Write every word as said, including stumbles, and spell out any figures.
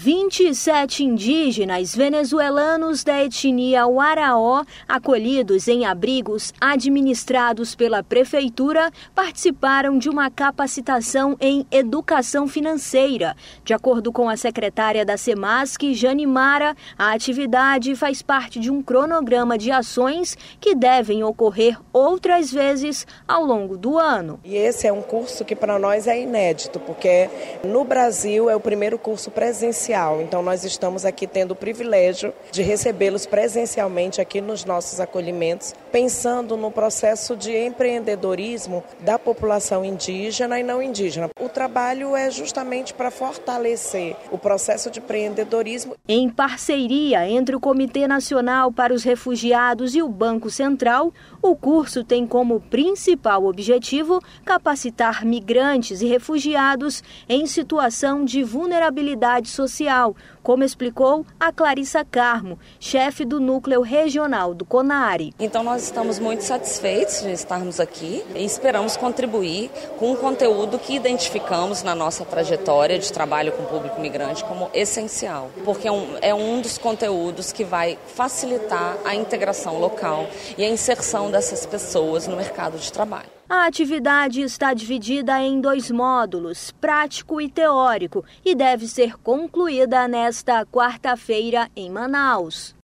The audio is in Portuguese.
vinte e sete indígenas venezuelanos da etnia Waraó, acolhidos em abrigos administrados pela prefeitura, participaram de uma capacitação em educação financeira. De acordo com a secretária da SEMASC, Janimara, a atividade faz parte de um cronograma de ações que devem ocorrer outras vezes ao longo do ano. E esse é um curso que para nós é inédito, porque no Brasil é o primeiro curso presencial. Então nós estamos aqui tendo o privilégio de recebê-los presencialmente aqui nos nossos acolhimentos, pensando no processo de empreendedorismo da população indígena e não indígena. O trabalho é justamente para fortalecer o processo de empreendedorismo. Em parceria entre o Comitê Nacional para os Refugiados e o Banco Central, o curso tem como principal objetivo capacitar migrantes e refugiados em situação de vulnerabilidade social, como explicou a Clarissa Carmo, chefe do Núcleo Regional do CONARE. Então nós estamos muito satisfeitos de estarmos aqui e esperamos contribuir com um conteúdo que identificamos na nossa trajetória de trabalho com o público migrante como essencial, porque é um, é um dos conteúdos que vai facilitar a integração local e a inserção dessas pessoas no mercado de trabalho. A atividade está dividida em dois módulos, prático e teórico, e deve ser concluída nesta quarta-feira em Manaus.